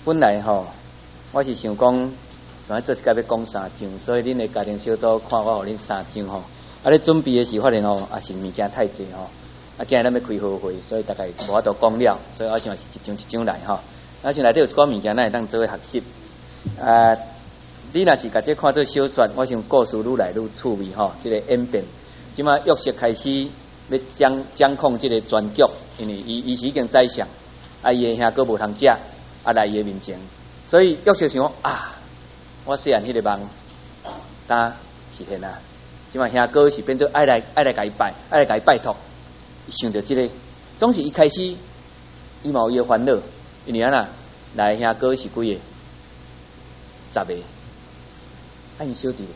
本来我是想讲，昨做一届要讲3章，所以恁的家庭小组看我互恁3章咧准备的时发现也是物件太济今日咱要开好会，所以大概无法度讲了，所以我想是一章一章来我想内底有一寡物件，咱会当做伙学习。你若是甲这看做小说，我想故事愈来愈趣味这个演变。即马约瑟开始要掌控这个全局，因为伊是已经宰相，伊的兄哥无通食，来伊的面前，所以约瑟想我细汉迄个梦，呾实现啊！即马兄哥是变做爱来甲伊拜，爱来甲伊拜托。想到这个，总是一开始伊嘛有伊的烦恼，因为来兄哥是几个？10个，因小弟，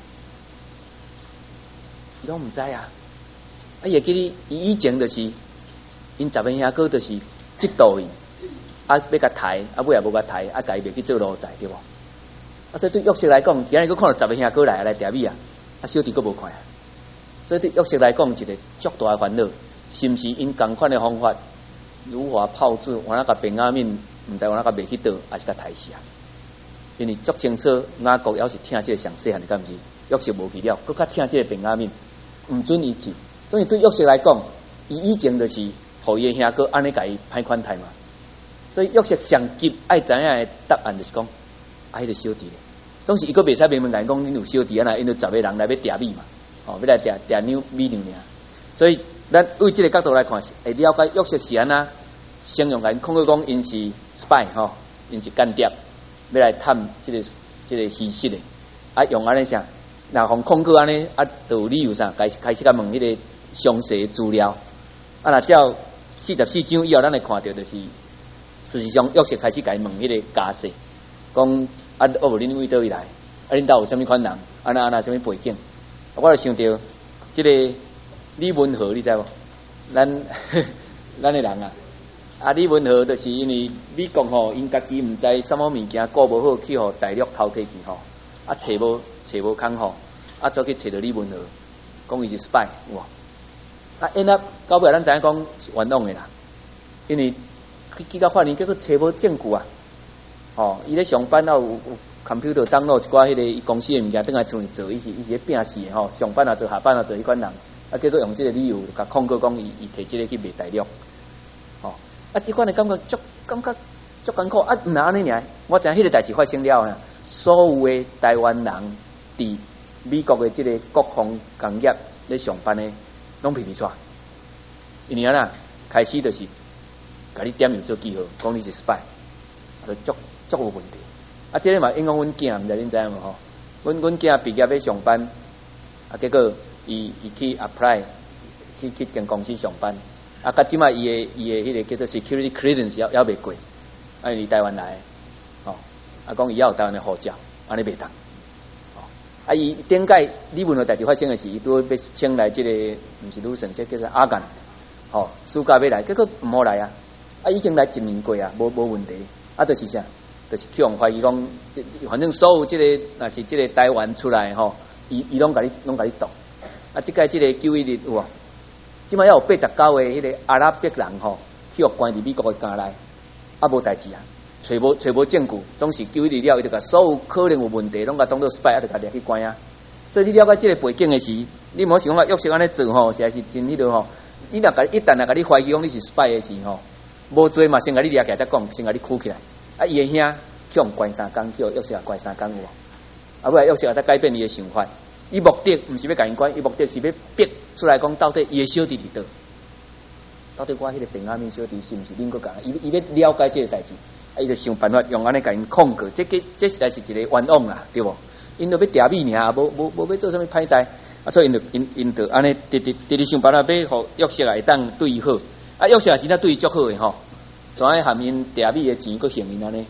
伊拢毋知伊会记哩，伊以前就是因10个兄哥就是嫉妒伊，要甲抬，尾也无甲抬，甲伊袂去做奴才，对无？所以对约瑟来讲，今日佫看到10个兄哥来调米小弟佫无看所以对约瑟来讲，一个足大的烦恼。是毋是因同款的方法如何炮制？我甲便雅悯，毋知我甲袂去倒，还是甲抬死因为足清楚，雅各也是听这个上细汉的，敢毋是？约瑟无去了，佫较听这个便雅悯，毋准伊去。所以对约瑟来讲，伊以前就是互伊的兄哥安尼甲伊歹款待嘛。所以约瑟上急爱知影的答案就是讲，迄个小弟咧，总是伊佫袂使明明甲因讲，恁有小弟因就10个人来要调米嘛，要来调米娘。所以咱为这个角度来看，会了解约瑟是安那形容因，控告讲因是 spy 因是间谍，要来探这个虚实的。用安尼啥？若互控告安尼就有理由啥？开始甲问迄个详细的资料。若照44章以后，咱会看到就是，事实上约瑟开始甲伊问迄个家世，讲无恁为倒位来？恁兜有啥物款人？安那啥物背景？我就想到这个。李文和你知无？咱的人李文和就是因为美国因家己毋知什么物件顾无好，去互大陆偷摕去找无空走去找到李文和，讲伊是 spy 哇！因到尾咱知影讲是冤枉的啦，因为去到法院，结果找无证据伊咧上班有 computer download 一寡迄个伊公司的物件，倒来厝里做，伊是咧拼死的上班做，下班做迄款人。结果用这个理由，甲控告讲伊摕这个去卖大陆，这款的感觉足艰苦毋若安尼尔。我知影迄个代志发生了所有的台湾人伫美国的这个国防工业咧上班的，拢皮喘，因为开始就是甲你点名做记号，讲你是 spy， 就足有问题。这个嘛影响阮囝，毋知恁知影无阮囝毕业要上班，结果。伊去 apply 去间公司上班，甲即摆伊的迄个叫做 security clearance 也未过，因为台湾来的，讲伊也有台湾的护照，安尼袂当，伊顶届李文和代志发生的是，伊拄要请来这个，毋是女神，这叫做阿干，暑假要来，结果毋好来已经来1年过无问题，就是啥，就是去互怀疑讲，反正所有这个若是这个台湾出来伊拢甲你挡。即届即个911有即摆还有89个迄个阿拉伯人去互关伫美国的监内，无代志找无证据，总是911了，伊就甲所有可能有问题，拢甲当作 spy，就甲掠去关所以你了解即个背景的时，你莫想约瑟安尼做实在是真迄落你若一旦甲你怀疑讲你是 spy 的时无做嘛，先甲你掠起来再讲，先甲你箍起来。伊的兄去互关3工，去互约瑟关3工有尾约瑟再改变伊的想法。伊目的毋是要甲因关，伊目的是要逼出来讲，到底伊的小弟伫倒？到底我迄个便雅悯小弟是毋是恁个讲？伊要了解这个代志，伊就想办法用安尼甲因控告。这实在是一个冤枉啦，对无？因就要调米尔，无要做啥物歹代，所以因就安尼直想办法要互约瑟会当对伊好。约瑟真正对伊足好诶怎样含因调米诶钱佫还因安尼？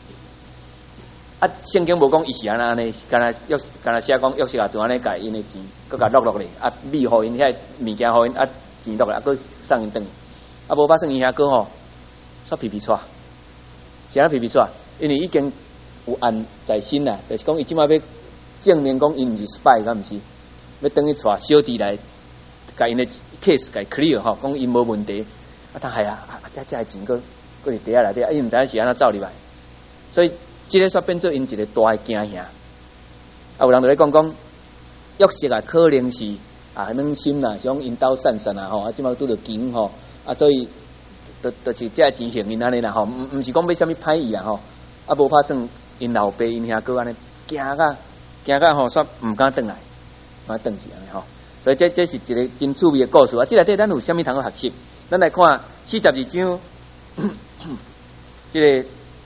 圣经无讲伊是安尼，干那写讲约瑟也做安尼甲因的钱，佮甲落咧，米互因遐物件互因钱落咧，佮送因转去，无发生伊遐个煞皮喘，是安皮喘，因为已经有案在身啦，就是讲伊即摆要证明讲伊毋是 spy， 敢毋是？要等于带小弟来，甲因的 case 甲 clear 讲因无问题，这的钱佫伫底下内底，伊毋知影是安怎走入来。 所以这个煞变做因一个大诶惊吓。有人就咧讲约瑟啊，可能是软心啦，想引导散散啦吼，即马拄着钱吼，所以就是这情形因安尼啦吼，毋是讲要啥物歹意啦吼，无拍算因老爸因兄哥安尼惊甲吼，煞毋敢转来，转去安尼吼。所以这是一个真趣味的故事啊！这内底咱有啥物通学习？咱来看42章，这个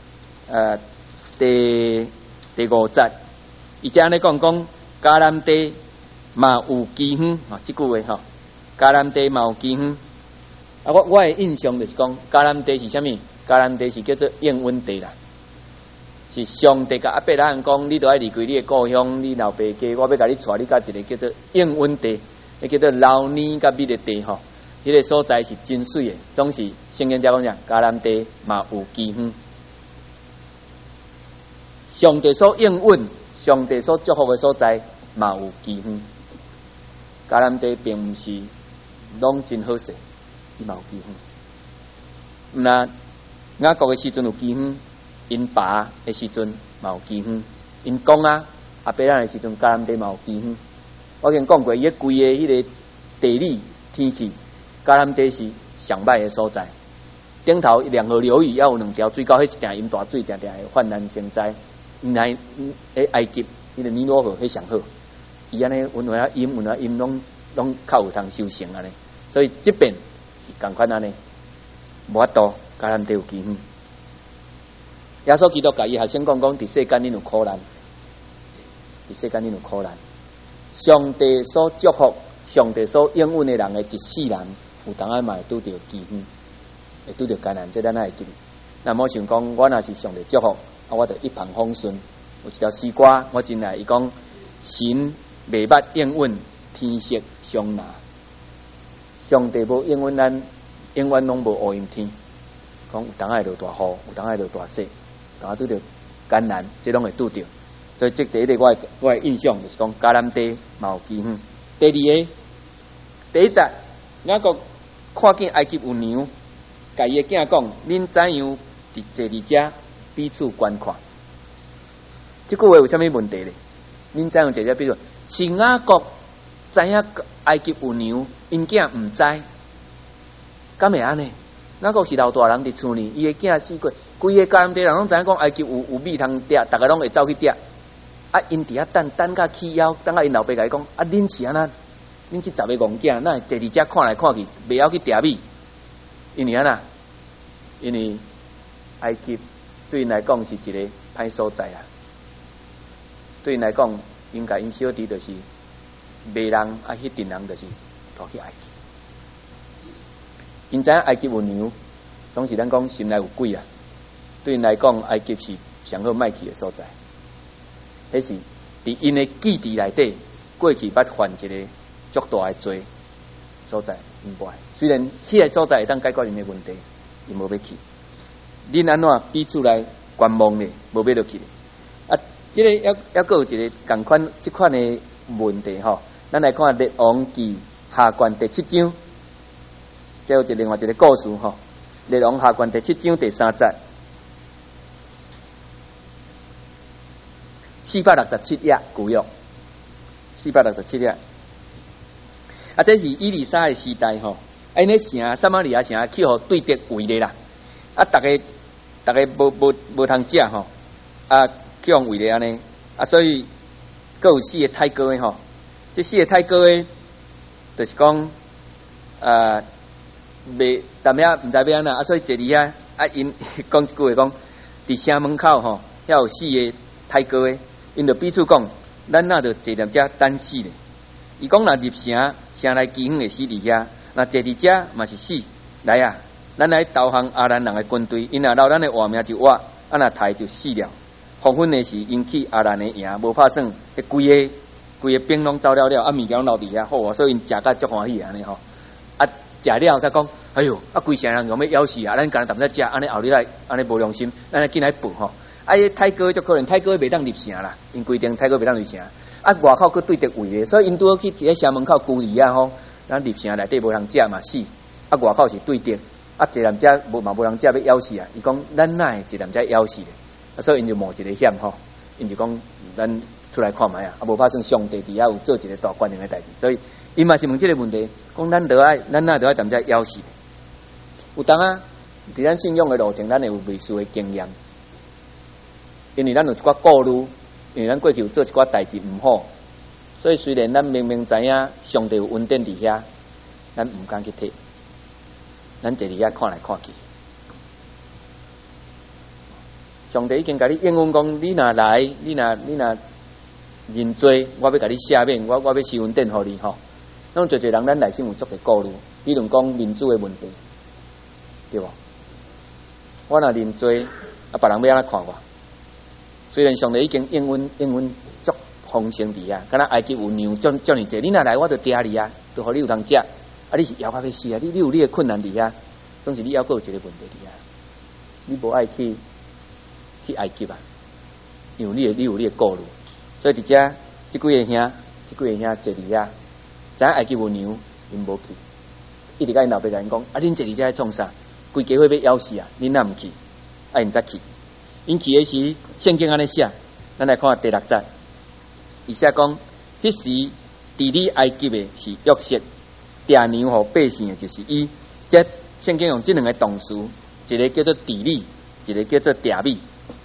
第5节，伊只安尼讲迦南地嘛有基园啊，这句话吼，迦南地嘛有基园。我的印象就是讲，迦南地是啥物？迦南地是叫做应允地啦。是上帝甲阿伯拉讲，你都要离开你的故乡，你老爸家，我要甲你带你到一个叫做应允地，叫做老年甲美的地吼。迄个所在是真水的，总是圣经家讲啥，迦南地嘛有基园。上帝所应允、上帝所祝福的所在嘛有基园。迦南地并毋是拢真好势，伊嘛有基园。那雅各的时阵有基园。因爸的时阵嘛有基园，因公阿伯拉的时阵，迦南地嘛有基园。我已经讲过，伊规个迄个地理天气，迦南地是上歹的所在。顶头两河流域也有2条水沟，迄一定淹大水，定会泛滥成灾。因来埃及迄个尼罗河迄上好，伊安尼温暖淹拢较有通收成安尼。所以这边是共款安尼，无法度迦南地有基园。耶稣基督甲伊学生讲，伫世间恁有苦难，伫世间恁有苦难。上帝所祝福、上帝所应允的人的一世人，有当啊嘛会拄着基园，会拄着艰难，这咱会记。那么想讲，我若是上帝祝福，我就一帆风顺。有一条诗歌，我真爱伊讲：神未捌应允，天色相拿。上帝无应允咱，永远拢无乌阴天。讲有当爱落大雨，有当爱落大雪。啊，拄着艰难，这拢会拄着，所以这第一个我的印象就是讲迦南地嘛有基园。第二个，第1节，雅各看见埃及有牛，甲伊的囝讲：恁怎样坐伫遮彼此观看？这句话有啥物问题咧？恁怎样坐遮彼此？是雅各知影埃及有牛，因囝毋知，敢会安尼？雅各是老大人伫厝里，伊的囝死过。规个迦南地人拢知影讲埃及有米通食，逐个拢会走去食。因伫遐等甲起枵，等甲因老爸甲伊讲：恁是安怎？恁这10个戆囝，哪会坐伫遮看来看去，袂晓去食米？因为安怎？因为埃及对因来讲是一个歹所在啊。对因来讲，因甲因小弟就是卖人，迄阵人就是逃去埃及。因知影埃及有牛，总是咱讲心内有鬼啊。对因来讲，埃及是上好卖去的所在。迄是伫因的记忆内底，过去捌犯一个足大的罪所在，因无爱。虽然迄个所在会当解决因的问题，伊无要去。恁安怎彼此来观望呢？无要落去。这个还有一个共款这款的问题吼，咱来看《列王记》下卷第7章，这有另外一个故事吼，《列王下卷第7章第3节。467页旧约，467页。这是以利沙的时代吼，因咧城撒玛利亚城去互对敌围咧啦，大家无通食吼，去互围咧安尼，所以各有4个太哥的吼，这4个太哥的，就是讲袂淡遐毋知要安怎，所以坐伫遐因讲一句话讲，伫城门口吼，遐有4个太哥的。因着彼此讲，咱那着坐伫遮等死咧。伊讲若入城，城内基园会死伫遐；若坐伫遮嘛是死。来啊，咱来投降阿兰人的军队，因若留咱的活命就活，若刣就死了。黄昏的时引起阿兰的赢，无拍算，规个兵拢走了，物件拢留伫遐，好，所以因食甲足欢喜安尼吼。食了才讲，哎哟，规城人用要枵死啊！咱干那淡仔食，安尼后日来安尼无良心，咱来进来报吼。太哥就可能太哥袂当入城啦，因规定太哥袂当入城。外口佫对敌围咧，所以因拄好去伫咧城门口孤立啊吼。咱入城内底无通食嘛死，外口是对敌，一人遮无人食要枵死啊。伊讲咱哪会一人遮枵死咧？ 所以因就冒一个险吼，因就讲咱出来看卖啊，无怕算上帝底下有做一个大官人的代志，所以因嘛是问这个问题，讲咱哪得爱踮遮枵死？有当啊，伫咱信仰的路程，咱会有类似的经验，因为咱有一寡顾虑，因为咱过去有做一寡代志毋好，所以虽然咱明明知影上帝有恩典伫遐，咱毋敢去摕，咱坐伫遐看来看去。上帝已经甲你应允讲，你若来，你若认罪，我要甲你赦免，我要施恩典互你吼。咱做人，咱内心有足个顾虑，比如讲民主的问题，对无？我若认罪，别人要安怎看我？虽然上帝已经应允足丰盛伫啊，敢若埃及有牛遮尔济，你若来，我就抓你啊，就互你有通食。啊，你是枵到要死啊！你有你的困难伫遐，总是你还佫有一个问题伫遐，你无爱去埃及啊，因为你有你的顾虑，所以伫遮即几个兄坐伫遐，知影埃及有牛，因无去，一直甲因老爸甲因讲，啊，恁坐伫遮在创啥？规家伙要枵死啊！恁哪毋去？啊，因则去。因去的时，圣经安尼写，咱来看第6节，伊写讲，迄时治理埃及的是约瑟，抓牛互百姓的就是伊。这圣经用这两个动词，一个叫做治理，一个叫做抓米。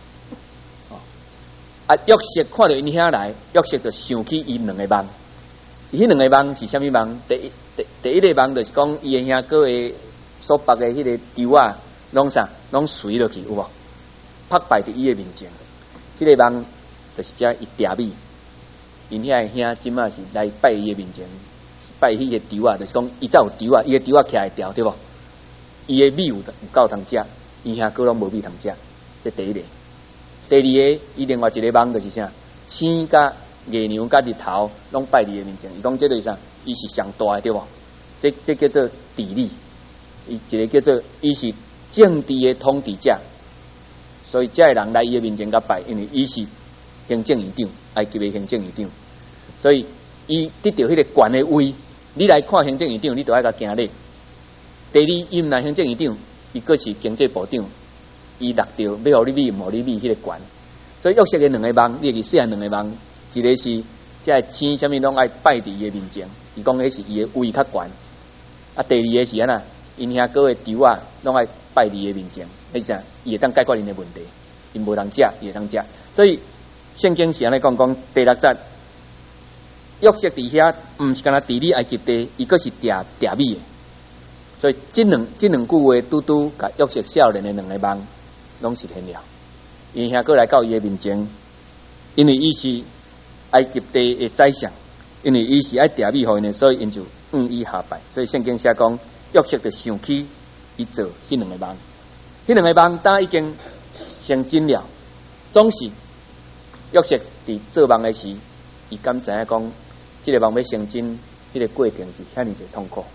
啊，约瑟看到因遐来，约瑟就想起伊两个梦。伊迄两个梦是啥物梦？第一个梦就是讲，伊的兄哥的所绑的迄个丢啊，拢随落去，有无？拍败伫伊的面前。迄个梦就是遮伊抓米，因遐的兄即马是来拜伊的面前，拜迄个丢啊，就是讲伊才有丢啊，伊的丢啊徛会掉，对无？伊的米有够通食，伊兄哥拢无米通食，这第一个。第二个，伊另外一个梦就是啥？星甲月亮甲日头拢拜伫伊面前。伊讲这就是啥？伊是上大的，对无？这叫做治理。伊一个叫做伊是政治的统治者，所以这个人来伊的面前甲拜，因为伊是行政院长，埃及的行政院长，所以伊得到迄个权的位。你来看行政院长，你就爱甲行礼。第二，伊毋但行政院长，伊佫是经济部长。伊落着要互你米，毋互你米，迄个权。所以约瑟的两个梦，你会记细汉两个梦，一个是这星啥物拢爱拜伫伊的面前，伊讲迄是伊的位较悬。啊，第二个是安那，因遐哥的丢啊，拢爱拜伫伊的面前，迄啥，伊会当解决因的问题，因无通食，伊会当食。所以圣经是安尼讲第6节，约瑟伫遐，毋是干那治理埃及地，伊佫是抓米的。所以这两句话，拄甲约瑟少年的两个梦。拢实现了，因兄过来到伊的面前，因为伊是埃及地的宰相，因为伊是爱抓米互因的，所以因就伊下拜。所以圣经写讲，约瑟就想起伊做迄两个梦，迄两个梦当已经成真了。总是约瑟伫做梦的时，伊敢知影讲，这个梦要成真，迄个过程是遐尼济痛苦，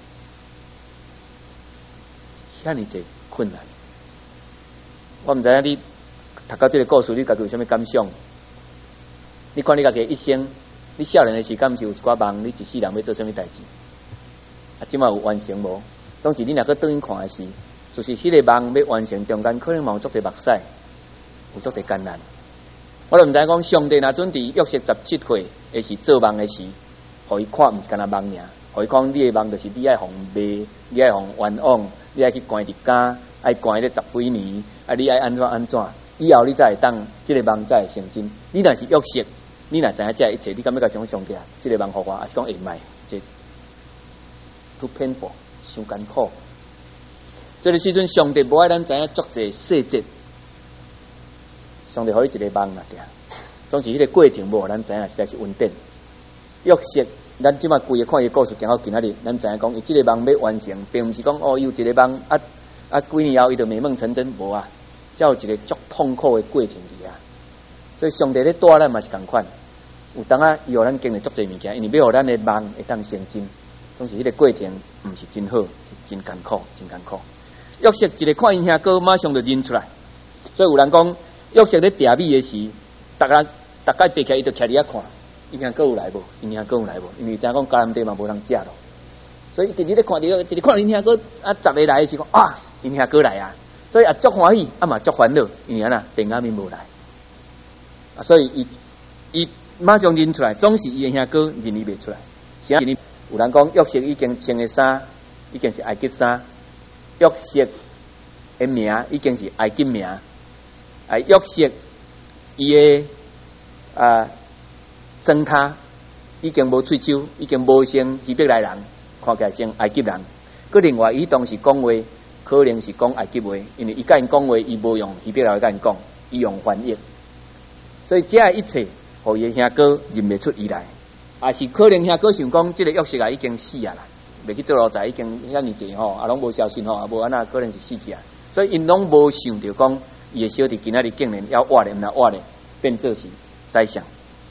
遐尼济困难。我毋知影你读到这个故事，你家己有啥物感想？你看你家己一生，你少年的时，敢是有一寡梦，你一世人要做啥物代志？啊，即马有完成无？总是你若个倒去看的时，就是迄个梦要完成，中间可能嘛有足侪目屎，有足侪艰难。我都毋知影讲，上帝若准伫约瑟17岁的时做梦的时，互伊看毋是干那梦尔，互伊讲你的梦就是你爱互卖，你爱互冤枉，你爱去关伫监。爱关咧10几年，啊！你爱安怎？以后你才会当，这个梦才会成真。你若是约瑟，你若知影这一切，你敢要甲讲上帝啊？这个梦互我，还是讲会歹？这 too painful， 伤艰苦。这个时阵，上帝无爱咱知影足侪细节，上帝互你一个梦啦，总是迄个过程无互咱知影，实在是稳定。约瑟，咱即马规个看伊故事，行到今仔日，咱知影讲，伊这个梦要完成，并毋是讲哦，有一个梦几年后伊就美梦成真，无啊，才有一个足痛苦的过程伫啊。所以上帝咧带咱嘛是共款，有当啊，伊互咱经历足侪物件，因为要互咱的梦会当成真，总是迄个过程毋是真好，是真艰苦，真艰苦。约瑟一个看因兄哥，马上就认出来。所以有人讲，约瑟咧抓米的时，大家爬起来，伊就徛伫遐看，因兄哥有来无？因兄哥有来无？因为知影讲迦南地嘛无通食咯，所以一直咧看，一直看因兄哥啊，10个来的时候啊。因兄哥来啊，所以啊足欢喜，啊嘛足烦恼，因为安那平安面无来， 所以伊马上认出来，总是伊的兄哥认伊袂出来。啥？有人讲约瑟已经穿的衫已经是埃及衫，约瑟的名已经是埃及名，约瑟伊的装他已经无喙手，已经无像希伯来人，看起来像埃及人。佮另外伊当时讲话，可能是讲埃及话，因为伊甲因讲话，伊无用希伯来话甲因讲，伊用翻译。所以这一切，互伊的兄哥认袂出伊来，也是可能兄哥想讲，这个约瑟已经死啊啦，袂去做奴才，已经遐尼济吼，拢无消息吼，无安那可能是死去啊。所以因拢无想着讲，伊的小弟今仔日竟然要活咧，毋若活咧，变做是宰相。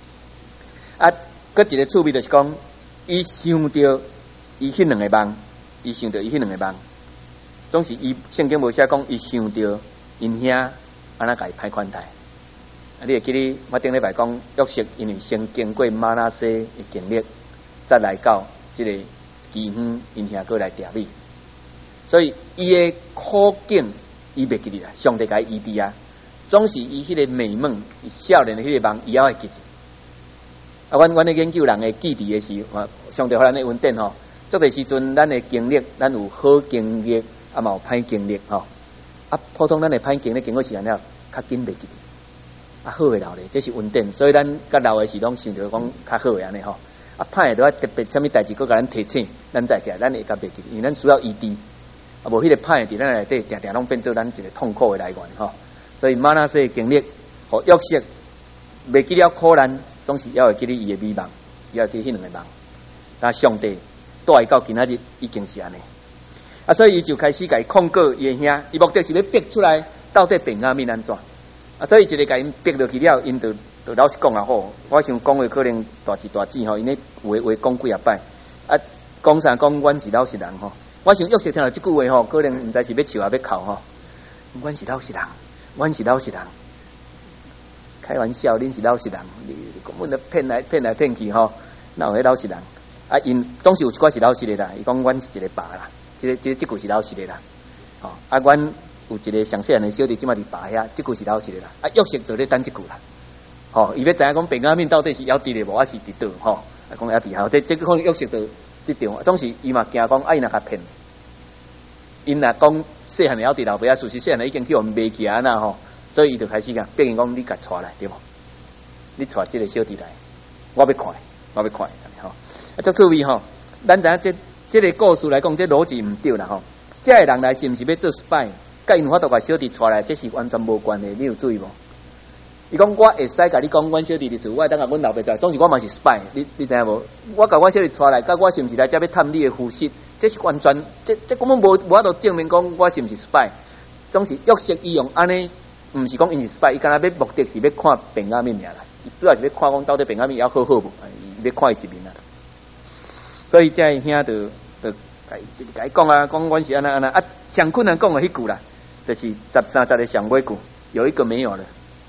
搁一个趣味就是讲，伊想着伊迄两个梦，伊想着伊迄两个梦，总是伊圣经无写讲，伊想着因兄安那甲伊歹款待。你会记得我顶礼拜讲约瑟，因为先经过玛拿西的经历，再来到这个基远因兄哥来调理，所以伊的苦境伊袂记得啦，上帝甲伊医治啊，总是伊迄个美梦，少年的迄个梦，伊也会记住。阮咧研究人的记忆的时候，上帝互咱的恩典吼，做个时阵，咱的经历，咱有好经历，嘛有歹经历吼。普通咱的歹经历经过时间了，较紧袂记得。好诶老咧，这是恩典，所以咱甲老诶时拢想着讲较好诶安尼吼。歹诶都要特别啥物代志，佮甲咱提醒，咱再起来，咱会甲袂记，因为咱需要医治。无迄个歹诶伫咱内底，定定拢变做咱一个痛苦诶来源吼。所以玛拿西诶经历，互约瑟袂记了苦难，总是要会记得伊诶美梦，要会记迄两个梦。但上帝带伊到今仔日已经是安尼。所以伊就开始甲伊控告伊诶兄，伊目的是要逼出来到底便雅悯安怎。所以一个甲因逼落去了，因就老实讲啊吼，我想讲话可能大字大字吼，因咧话讲几啊摆，讲啥讲阮是老实人吼。我想约瑟听到即句话吼，可能毋知是要笑还要哭吼。阮是老实人，阮是老实人，开玩笑，恁是老实人，你根本都骗来骗去吼，哪有迄老实人？因总是有一寡是老实的啦。伊讲阮是一个爸啦，即句是老实的啦。吼，阮。有一个上细汉的小弟，即马伫爸遐，即句是老实的啦。约瑟就咧等即句啦。吼，伊要知影讲便雅悯到底是要伫咧无，还是伫倒？吼，讲要伫吼，这可能约瑟就即场，总是伊嘛惊讲，伊若甲骗，因若讲细汉的要伫老爸啊，事实细汉的已经去互卖去啊那吼，所以伊就开始讲，逼因讲你甲带来对无？你带即个小弟来，我要看，吼。足趣味吼，咱知影这个故事来讲，这逻辑毋对啦吼。这个人来是毋是要做spy？甲因有法度甲小弟带来，这是完全无关的，你有注意无？伊讲我会使甲你讲，阮小弟的事，我会当甲阮老爸带，总是我嘛是 spy， 你知影无？我甲阮小弟带来，甲我是毋是来遮要探你的虚实？这是完全，这根本无法度证明讲我是毋是 spy。总是约瑟伊用安尼，毋是讲因是 spy， 伊敢若要目的是要看便雅悯尔啦，主要是要看讲到底便雅悯要好无，伊要看伊一面啦。所以这兄就甲伊讲啊，讲阮是安那上困难讲的迄句啦。就是13节的上尾句，有一个没有了，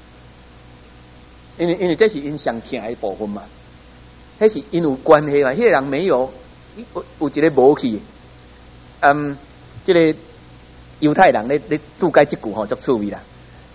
因为这是因上疼的部分嘛，迄是因有关系嘛，迄个人没有，有一个无去，这个犹太人咧注解这句吼，足趣味啦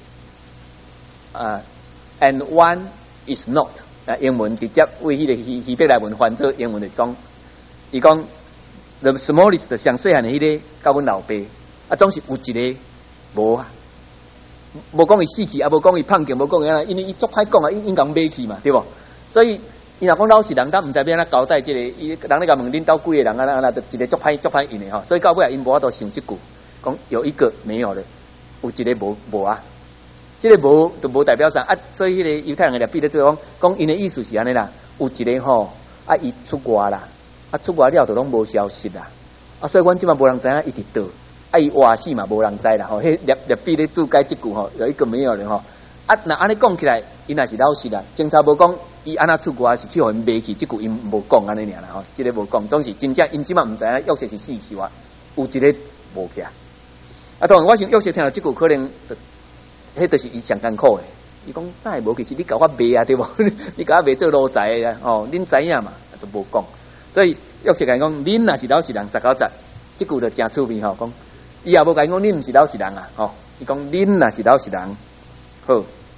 ，and one is not，英文直接为迄个希伯来文翻做英文就是讲，伊讲 the smallest 上细汉的迄个，甲阮老爸总是有一个。无啊，无讲伊死去，也无讲伊胖劲，无讲伊安，因为伊足歹讲啊，因讲买去嘛，对无？所以伊若讲老实人，咱毋知要安怎交代即个，人咧甲问恁兜几个人啊，就一个足歹因的吼。所以到尾因无法度想即句，讲有一个没有了，有一个无啊，即个无就无代表啥所以迄个犹太人嘅立比咧做讲因的意思是安尼啦，有一个吼伊出外啦，出外了就拢无消息啦，所以阮即马无人知影伊伫倒。伊活死嘛，无人知啦吼。迄立比咧注解即句吼，有一个没有人吼。那安尼讲起来，伊若是老实啦。警察无讲伊安那出国是去互因卖去，即句因无讲安尼尔啦吼。即个无讲，总是真正因即嘛毋知影约瑟是死是活，有一个无起。当然我想约瑟听到即句可能，迄就是伊上艰苦诶。伊讲哪会无去？是你甲我卖啊，对无？你甲我卖做奴才啊？哦，恁知影嘛，就无讲。所以约瑟讲，恁若是老实人，19节，即句就真趣味吼，讲。伊也无甲伊讲，恁毋是老实人啊，吼！伊讲恁若是老实人，好，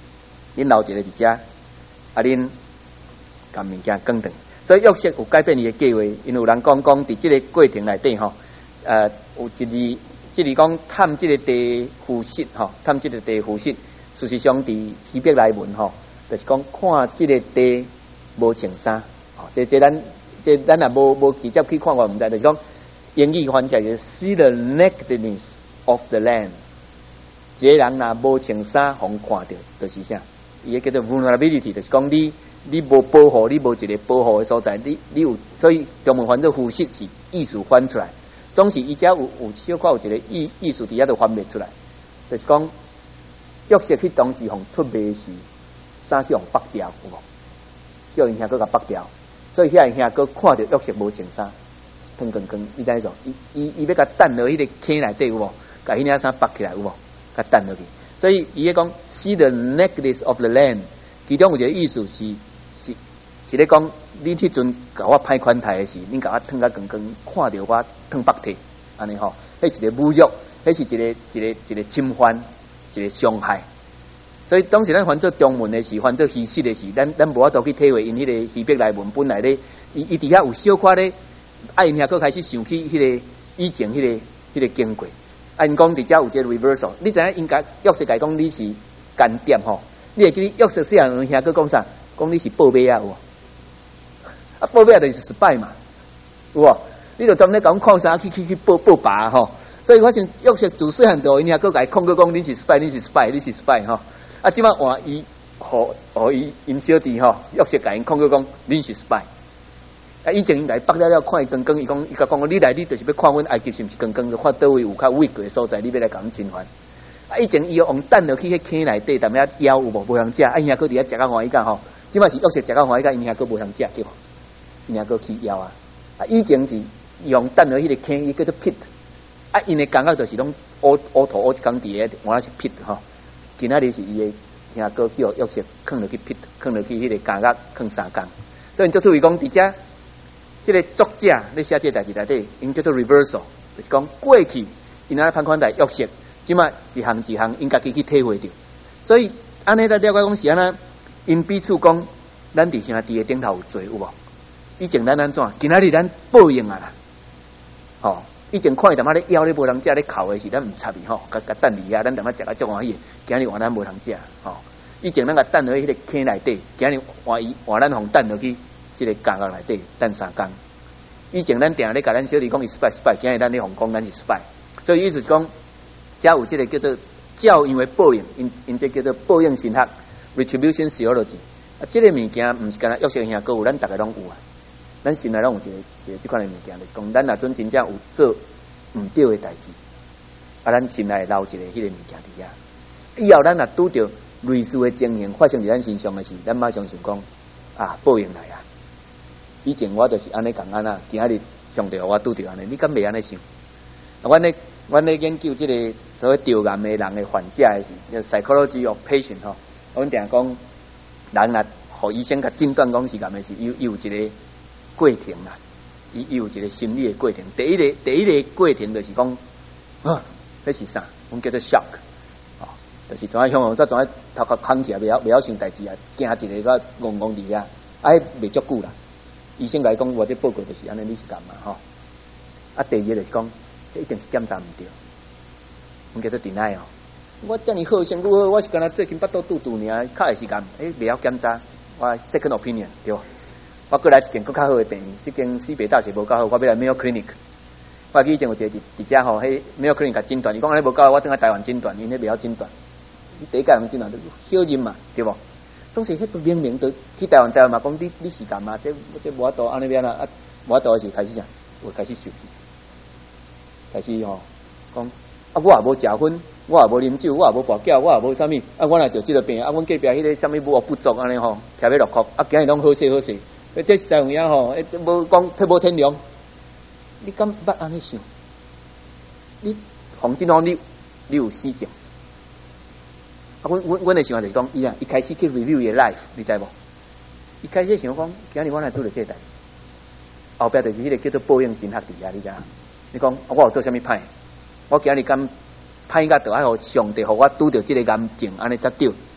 恁留一个伫遮，啊恁甲物件更等。所以约瑟有改变伊的计划，因有人讲伫即个过程内底吼，有一字，即是讲探即个地腐蚀吼，探即个地腐蚀。事实上，伫希伯来文吼，就是讲看即个地无穿衫，吼，这咱也无直接去看，我毋知，就是讲英语翻译就是 see the nakedness of the land。一个人若无穿衫，互看到，就是啥？伊个叫做 vulnerability， 就是讲你无保护，你无一个保护的所在，你有，所以中文翻做腐蚀是意思翻出来，总是伊遮有小可有一个意思伫遐就翻袂出来，就是讲约瑟去当时互出卖时，衫去互绑掉，有无？叫因兄哥甲绑掉，所以遐因兄哥看到约瑟无穿衫，腾更更，你知影说，伊要甲等落迄个坑内底有无？甲迄领衫绑起来有无？甲等落去，所以伊咧讲 see the nakedness of the land， 其中有一个意思是咧讲，你迄阵甲我歹款待的时，恁甲我烫甲光光，看到我烫北体，安尼吼，迄是一个侮辱，迄是一个侵犯，一个伤害。所以当时咱翻做中文的时，翻做希实的时，咱无法度去体会因迄个希伯来文本来咧，伊伫遐有小可咧，因遐佫开始想起迄个以前迄个经过。因讲伫遮有一个 reversal， 你知影因甲约瑟讲你是干点吼，你会记约瑟细汉兄佫讲啥？讲你是报马啊有无？啊，报马就是 spy 嘛，有无？你就专咧讲看啥去报爸吼，所以我想约瑟自细汉就因遐佫甲伊控讲你是 spy， 你是 spy， 你是 spy 吼。啊，即摆换伊，互伊因小弟吼，约瑟甲因控讲你是 spy。啊，以前因来北了看伊光光，伊甲讲你来，你就是要看阮埃及是毋是光光，就看倒位有较weak的所在，你要来甲阮侵犯。啊，以前伊用等落去迄坑内底，但遐枵有无？无通食，啊，因遐佫伫遐食甲欢喜甲吼。即摆是约瑟食甲欢喜甲，因遐佫无通食对无？因遐佫去枵啊！啊，以前是用等落迄个坑，伊叫做 pit。啊，因的感觉就是拢乌土乌一工伫个，原来是 pit 吼。今仔日是伊的兄哥去互约瑟放落去 pit， 放落去迄个监狱放3工。所以就是为讲伫遮，即个作者咧写这代志内底，因叫做 reversal， 就是讲过去因安尼判款来约瑟，即摆一项因家己去体会着。所以安尼来了解讲是安那，因彼此讲，咱伫兄弟的顶头有罪有无？以前咱安怎？今仔日咱报应啊啦，吼！以前看伊淡仔咧枵咧无通食咧哭的时，咱毋插伊吼，甲等伊啊，咱淡仔食甲足欢喜。今日换咱无通食吼，以前咱甲等落迄个坑内底，今日换咱互等落去即个监狱内底等3工。以前咱定咧甲咱小弟讲伊 spy， 今日咱咧互讲咱是 spy， 所以意思是讲，遮有即个叫做教因为报应，因这叫做报应神学 retribution theology。啊，即个物件毋是干那约瑟兄哥有，咱逐个拢有啊。咱心内拢有一个即款的物件，就是讲，咱若准真正有做毋对的代志，啊，咱心内留一个迄个物件伫遐。以后咱若拄着类似的情形发生伫咱身上的时，咱马上想讲啊，报应来啊！以前我就是安尼共安啊，今仔日上帝互我拄着安尼，你敢袂安尼想？阮咧研究即个所谓着癌的人的患者的时，叫 psychology of patient 吼。阮定讲，人若互医生甲诊断讲是癌的时，伊有一个过程啦，伊有一个心理的过程。第一个过程就是讲，啊，迄是啥？我们叫做 shock， 哦，就是怎啊向往，怎啊头壳空起来，袂晓想代志啊，惊一个个戆戆伫遐，啊，袂足久啦。医生甲伊讲，我这报告就是安尼，你是干嘛吼？啊，第二个就是讲，一定是检查毋对，我们叫做 denial。我遮尔好身躯好，我是干那最近巴肚肚肚尔，较会是干，袂晓检查，我 second opinion 对吧？我过来一间更较好的病院，这间西北大学无够好，我要来 Mayo Clinic。我以前有一个伫遮吼，迄 Mayo Clinic 甲诊断，伊讲安尼无够好，我等下台湾诊断，因迄袂晓诊断。你第一届人诊断，小人嘛，对无？总是迄个明明都去台湾嘛，讲你是干嘛？这无法度安尼边啊，无法度的时候开始啥？我开始受气，开始吼讲啊，我也无食薰，我也无啉酒，我也无跋筊，我也无啥物，啊，我若着即个病，啊，阮隔壁迄个啥物无不足安尼吼，徛要落哭，啊，今日拢好势好势。这实在有影吼，无讲特无天良，你敢捌安尼想？你黄金龙，你有死症？啊，阮的想法就是讲，伊开始去 review 伊的 life， 你知无？伊开始想讲，今日我来拄着这代，后壁就是迄个叫做报应神学伫遐，你知？你讲我有做啥物歹？我今日敢歹甲倒爱互上帝，互我拄着这个癌症，安尼才对。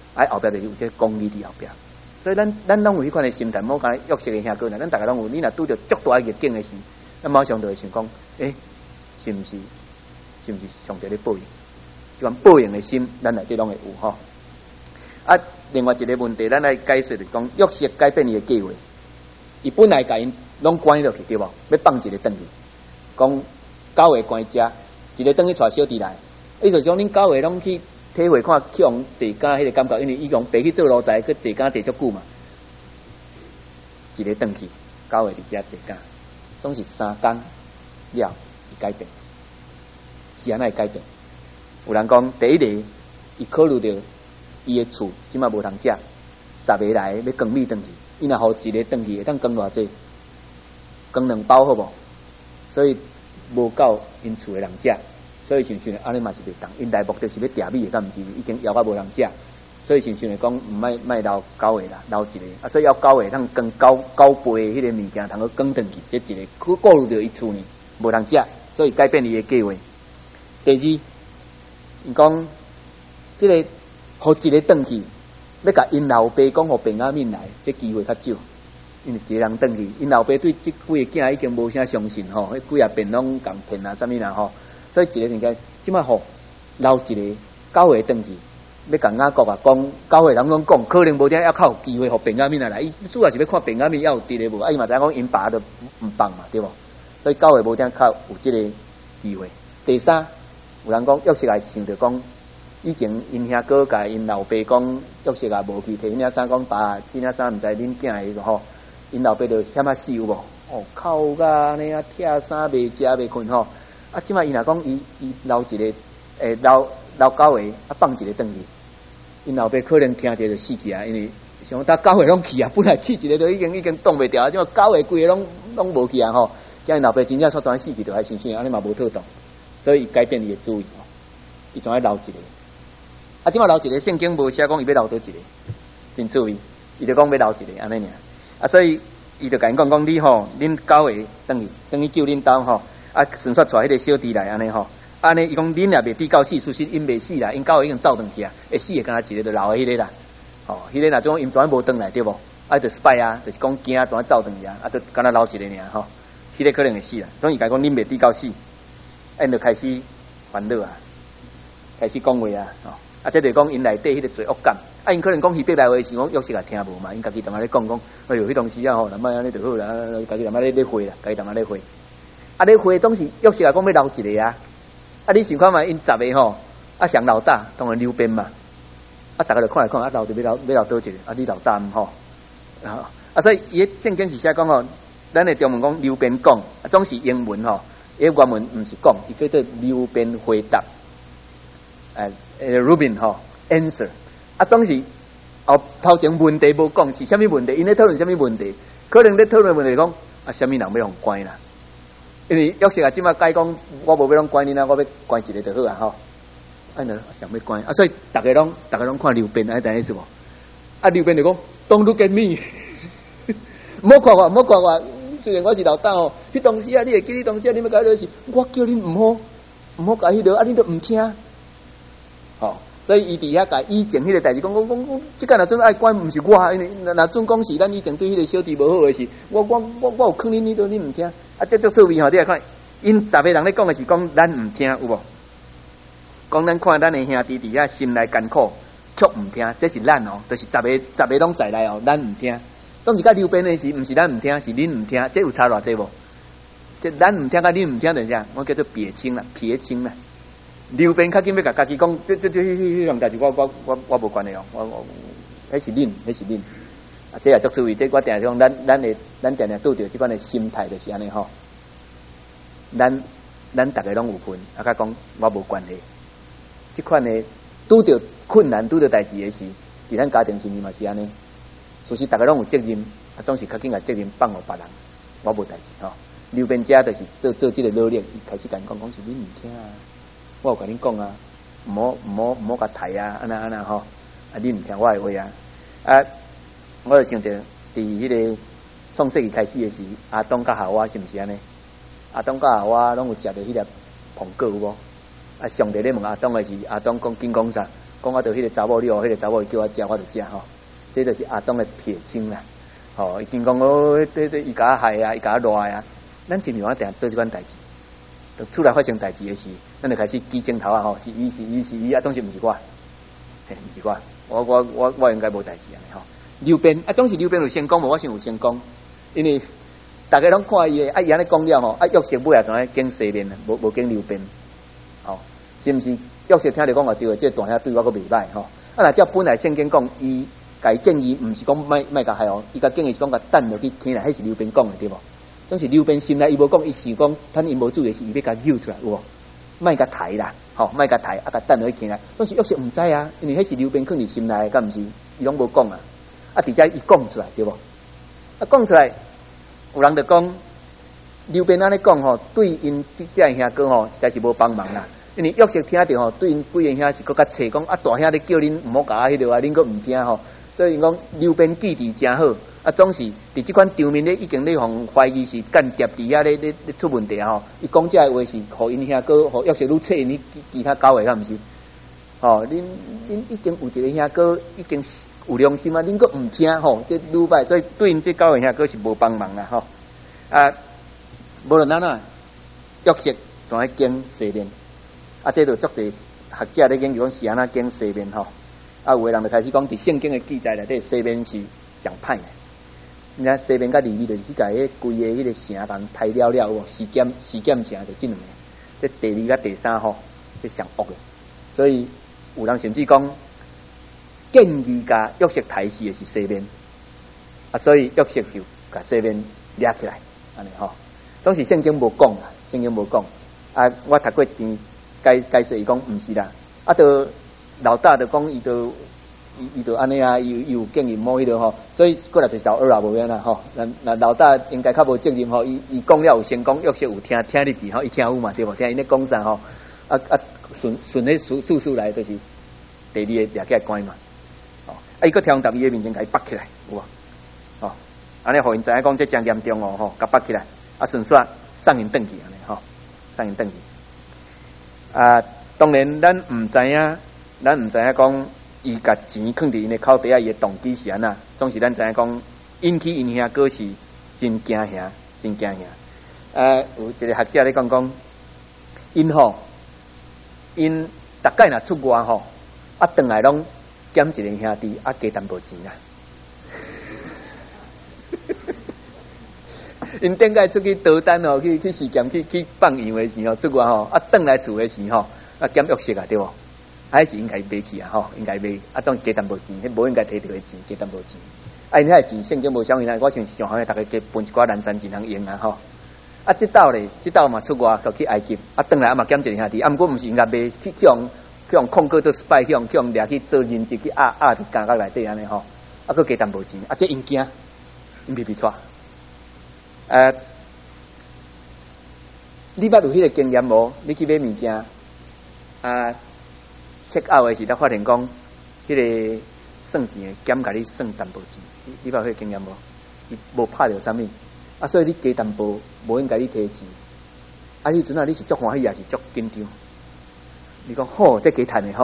后壁就是有这公义伫后壁。所以咱拢有迄款的心态，莫讲约瑟的兄哥啦，咱大家拢有。你若拄着足大逆境的时，咱马上就会想讲，是毋是上帝咧报应？即款报应的心，咱内底拢会有吼。另外一个问题，咱来解释就是讲，约瑟改变伊的计划，伊本来甲因拢关落去对无？要放一个转去，讲9月关遮，一个转去带小弟来，意思讲恁9月拢去体会看去用坐竿迄个感觉，因为伊讲白去做奴才，去坐竿坐足久嘛，一个转去9月伫遮坐竿，总是3天了，伊改变，是安尼改变。有人讲第一个，伊考虑到伊的厝即马无通食，10个来要光米转去，伊若互一个转去，会当光偌济？光2包好无？所以无够因厝的人食，所以想想安尼嘛是袂当。因来目的是要订米的，敢毋是？已经枵到无人食，所以想想讲毋卖留9个啦，留一个。所以要9个通光9倍的迄个物件，通去光转去，这一个顾虑到伊厝呢无人食，所以改变伊的计划。第二，伊讲这个互一个转去，要甲因老爸讲互便雅悯来，这机会较少。因为一个人转去，因老爸对这几个囝已经无啥相信吼，迄几啊遍拢共骗啊，啥物啦吼，所以一个物件，即摆吼留一个9个转去，要甲雅各啊讲，9个人拢讲，可能无定要靠有机会互便雅悯来，伊主要是要看便雅悯要有伫咧无，伊嘛知影讲因爸都毋放嘛，对无？所以9个无定靠有即个机会。第三，有人讲约瑟也想着讲。以前因兄哥甲因老爸讲，约瑟也无去摕迄领衫讲爸，迄领衫毋知恁囝诶个吼，因老爸就险死有无？哭甲安尼啊，拆衫袂食袂困吼。即摆伊若讲伊留一个留9个放一个转去，因老爸可能听者就死去啊，因为想他9个拢去啊，本来去一个就已经挡袂掉，即摆9个规个拢无去啊吼，叫因老爸真正煞全死去，就还想安尼嘛无妥当，所以伊改变伊诶主意吼，伊总爱留一个。即摆留一个圣经无写讲伊要留倒一个，真注意，伊就讲要留一个安尼尔。所以伊就甲因讲你吼，恁9个等于救恁兜吼，顺续带迄个小弟来安尼吼，安尼伊讲恁也袂抵到死，事实因袂死啦，因9个已经走转去啊，会死的敢若一个就留迄个啦，迄个若种因全无转来对无？就失败啊，就是讲惊全走转去啊，就敢若留一个尔吼，迄个可能会死啦。所以伊甲讲恁袂抵到死，因就开始烦恼啊，开始讲话啊，这就是讲因内底迄个罪恶感。因可能讲彼得来话是讲约瑟也听无嘛，因家己淡仔咧讲，哎呦，迄当时啊吼，咱莫安尼就好啦，家己淡仔咧会啦，家己淡仔咧会。咧会当时约瑟也讲要留一个啊，你想看嘛？因10个吼，上老大当然溜边嘛，大家就看来看，留就要留倒一个，你老大毋好，所以伊圣经是写讲吼，咱的中文讲溜边讲，总是英文吼，伊原文毋是讲，伊叫做溜边回答。Reuben 吼 answer， 当时头前问题无讲是啥物问题，因咧讨论啥物问题，可能咧讨论问题讲啥物人要互关啦，因为约瑟即摆解讲，我无要互关你啦，我要关一个就好啊吼，想要关所以大家拢看刘边安尼意思无？刘边就讲 Don't look at me， 莫看我，虽然我是老大吼，迄当时你会记你当时你要甲我是，我叫你毋好甲迄落，你都毋听。所以伊伫遐甲以前迄个代志讲，即个若准爱管，毋是我，因为若准讲是咱以前对迄个小弟无好诶事，我有坑你都你毋听，这足趣味吼！你来看，因10个人咧讲诶是讲咱毋听有无？讲咱看咱诶兄弟伫遐心内艰苦，却毋听，这是咱就是10个拢在来咱毋听。当时甲刘边诶是，毋是咱毋听，是恁毋听，这有差偌济无？这咱毋听甲恁毋听就是啥？我叫做撇清啦。刘边较紧要甲家己讲，这样代志我无关的我迄是恁，这也足注意，这我定定讲，咱定定拄着即款的心态就是安尼吼。咱大家拢有份，甲讲我无关系。即款的拄着困难、拄着代志的时，伫咱家庭生活嘛是安尼。事实大家拢有责任，总是较紧甲责任放互别人，我无代志吼。刘边家就是做即个努力，伊开始甲讲是恁毋听啊。我有甲恁讲啊，唔好甲抬啊，安那吼，你唔听我的话啊，我就想着，伫迄个创世纪开始的时，阿当甲夏娃是毋是安尼？阿当甲夏娃拢有食着迄粒苹果有无？上帝咧问阿当的是，阿当讲紧讲啥？ 讲我着迄个查某了，迄个查某叫我食，我就食吼。这就是阿东的撇清啦。吼，伊经讲这伊甲我害啊，伊甲我赖啊，咱尽量定做这款代志。出来发生代志的时，咱就开始举镜头啊吼，是伊啊，总是毋是我，嘿，毋是我应该无代志安尼吼。刘辩啊，总是刘辩有成功，无我想有成功，因为大家拢看伊啊，伊安尼讲了吼，啊，约瑟尾啊，怎样经西面啊，无经刘辩，吼，是毋是？约瑟听着讲话对，这大兄对我个袂歹吼。啊，若照本来圣经讲，伊甲伊建议，毋是讲莫甲害哦，伊甲建议是讲甲等落去听来，迄是刘辩讲的对无？总是刘辩心内伊无讲，伊是讲，趁伊无注意是伊要甲揪出来有无？莫甲抬啦，吼，莫甲抬，啊，甲等落去听来，总是约瑟毋知啊，因为迄是刘辩放伫心内，敢毋是？伊拢无讲啊。啊！伫遮伊讲出来对无？啊，讲出来，有人就讲刘辩安尼讲吼，对因即个兄哥吼，实在是无帮忙啦。因为约瑟听着吼，对因几个兄是搁较切讲啊，大兄咧叫恁毋好甲我迄落啊，恁搁毋听吼。所以因讲刘辩记忆真好，啊，总是伫即款场面咧，已经咧互怀疑是间谍伫遐咧出问题吼。伊讲遮个话是，互因兄哥，互约瑟愈切因其他9个，敢毋是？吼，恁已经有一个兄哥已经有良心啊，恁阁毋听吼，这愈歹，所以对因这9个兄哥是无帮忙啦吼。啊，无论安怎，约瑟怎去经西面，啊，这就足侪学者咧研究讲是安怎经西面吼。啊，有个人就开始讲，伫圣经的记载内底，西面是上歹的。你看西面甲利未就是去甲迄规个迄个城共拆了了，有无？示剑城就这两个。这第2甲第3吼，这上恶的。所以有人甚至讲，建议甲约瑟抬死的是西面，啊，所以约瑟就甲西面抓起来，安尼吼。当时圣经无讲啦，圣经无讲。啊，我读过一篇解说，伊讲毋是啦，啊，就老大就讲伊就安尼啊，伊有建议摸迄个吼，所以过来就是老二啊，无变啦吼。那老大应该较无责任吼，伊讲了有成功，约瑟有听入去吼，伊听有嘛对无？听因咧讲啥吼？啊，顺咧叙述来就是第2个抓起来关嘛。哦，啊，伊个跳到伊个面前，甲伊绑起来，有无？哦，安尼互因知影讲这真严重哦，吼，甲绑起来，啊，顺续送因转去安尼吼，送因转去。啊，当然咱毋知影讲伊甲钱囥伫因的口袋啊，伊的动机是安那？总是咱知影讲引起因兄哥是真惊吓，真惊吓。啊，有一个学者咧讲，因逐摆若出外吼，啊，转来拢减一个兄弟，啊，加淡薄钱啦。因顶个出去倒单吼，去试验去放羊的时候，出外吼，啊，转来厝的时候，啊，减约瑟啊，对无？还是应该买去啊，吼，应该买，啊，当加淡薄钱，迄无应该摕到的钱，加淡薄钱。啊，因遐钱圣经无相信啊，我想是上好，大家加分一寡南山真通用啊，吼。啊，这道嘛出外，就去埃及，啊，转来啊嘛减一个兄弟，啊，毋过毋是应该卖去用控告做失败，去用掠去做人质去压伫监狱内底安尼吼，啊，佮加淡薄钱，啊，这因惊，因皮错。你捌有迄个经验无？你去买物件，啊，check out 的时，才发现讲，迄个算钱的减甲你算淡薄钱，你捌有迄个经验无？伊无拍着啥物，啊，所以你加淡薄，无应该你摕钱，啊，你阵啊，你是足欢喜也是足紧张，你讲吼，这加趁的吼，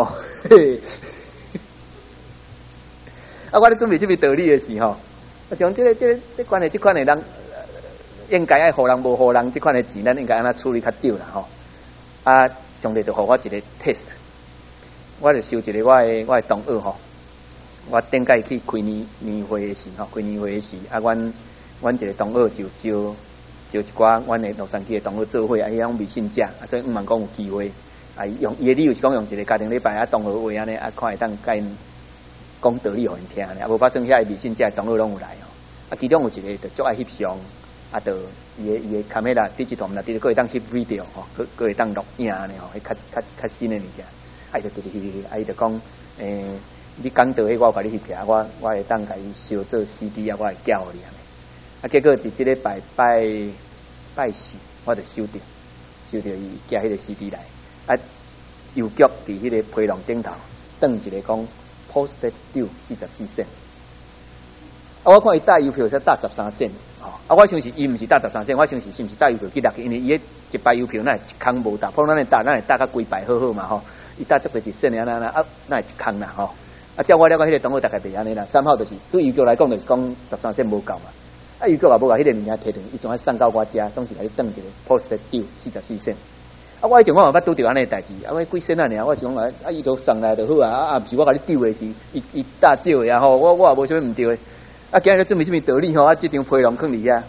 啊，我咧准备这边道理的时候，我想这款的人。应该爱互人无互人，即款的钱，咱应该安怎处理较对啦吼。啊，上帝就互我一个 test， 我就收一个我的同学吼。我顶届去开年会的时吼，啊，阮一个同学就招一寡阮的洛杉矶的同学做伙，啊，伊拢未信者，啊，所以毋茫讲有机会，啊，用伊的理由是讲用一个家庭礼拜啊，同学会安尼啊，看会当甲因讲道理互因听咧，啊，无发生遐未信者的同学拢有来吼，啊，其中有一个就足爱翕相。啊，就伊个卡梅拉digital啦，佫会当翕 video 吼，佫会当录影安尼吼，迄较新的物件。啊，就啊，伊就讲，你讲到迄我有甲你翕起来，我会当甲伊烧做 CD 啊，我会寄互你安尼。啊，结果伫即个拜四，我就收到伊寄迄个 CD 来。啊，邮局伫迄个批笼顶头，登一个讲 posted due 44 cent。 我看伊搭邮票才搭13仙，我想是伊毋是搭13仙，我想是毋是搭邮票去落去，因为伊个一排邮票那一空无搭，碰咱会搭甲规排好好嘛吼，伊搭足几仙尔那一空啦吼。照我了解，迄个同学大概袂安尼啦。3号就是对邮局来讲，就是讲13仙无够嘛。邮局也无甲迄个物件摕转，伊总爱送到我家，总是来转一个 post due 44仙。我以前我嘛捌拄着安尼代志，我几仙啊尔，我想伊都送来就好啊，毋是我甲你丢的是，伊搭少的吼，我也无啥物毋对的。今日证明什么道理吼？这张批笼放伫遐，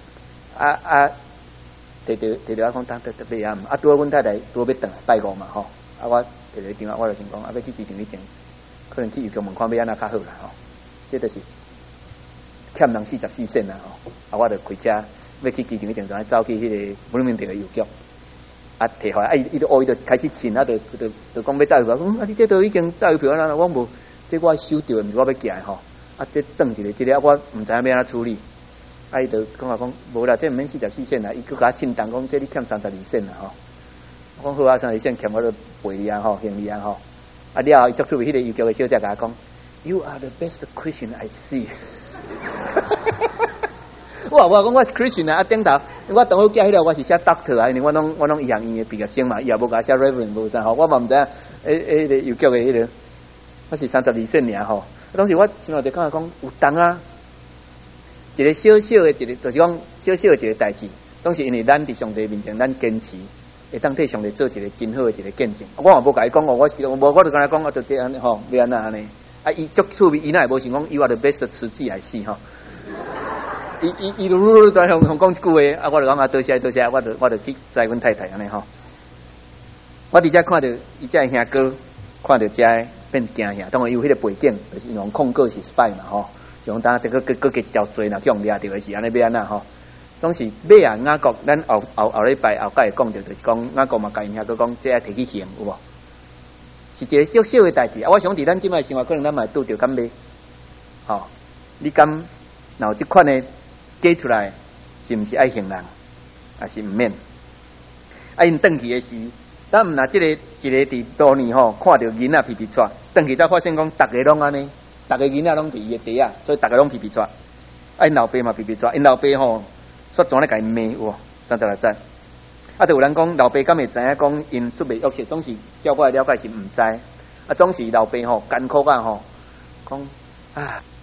摕着我讲当得买啊，拄好阮太太拄好要转来拜五嘛吼，我摕着电话，我就想讲要去机场以前，可能去邮局问看要安怎较好啦吼，这就是欠人44仙啦吼，我就开车要去机场以前，就走去迄个不明地个邮局。摕回来，伊就就开始亲，就讲要带邮票，你这都已经带邮票啦，我无，这我收着，毋是我要寄的吼，这转一个，这个我毋知影要安怎处理，伊就讲无啦，这毋免44仙啦，伊佫甲我称重讲，这你欠32仙啦吼，我讲好啊，32仙欠我都赔你啊吼，行李啊吼，了后伊捉出迄个邮局的小姐甲我讲 ，You are the best Christian I see 。我讲我是 Christian 啊，顶头我同我寄迄个我是写 Doctor 啊，因为我拢医学院的毕业生嘛，伊也无甲写 Reverend 无啥吼，我嘛毋知影迄个邮局的迄个，我是32仙尔吼。当时我心内就感觉讲有当啊，一个小小的一个，就是讲小小的一个代志，总是因为咱伫上帝面前，咱坚持会当替上帝做一个真好的一个见证。我也无甲伊讲哦，我就跟他讲，我就这样吼，要安那安尼。伊足趣味，伊那也无想讲you are the best 慈济来死吼。伊就在向讲一句话，我就讲多谢，我就去载阮太太安尼吼。我伫遮看到伊遮兄哥，看到遮变惊吓，当然有迄个背景，就是因为控告是 spy 嘛吼，就讲当这个加一条罪呐，叫人抓着的是安尼要安那吼。当时尾啊雅各，咱后礼拜后盖会讲着，就是讲雅各嘛，甲因兄哥讲，这要摕去刑有无？是一个小小的代志。我想伫咱今摆生活，可能咱嘛拄着敢袂？吼，你敢若有即款的？寄出来是毋是爱行人，还是毋免？因转去的时，咱毋若即个一个伫多年吼，看到囡仔皮皮喘，转去才发现讲，逐个拢安尼，逐个囡仔拢伫伊的地啊，所以逐个拢皮皮喘。因老爸嘛皮皮喘，因老爸吼，煞全咧甲伊骂有，知道来知？就有人讲老爸敢会知影讲因出袂恶势，总是照我的了解是毋知。总是老爸吼艰苦啊吼，讲啊。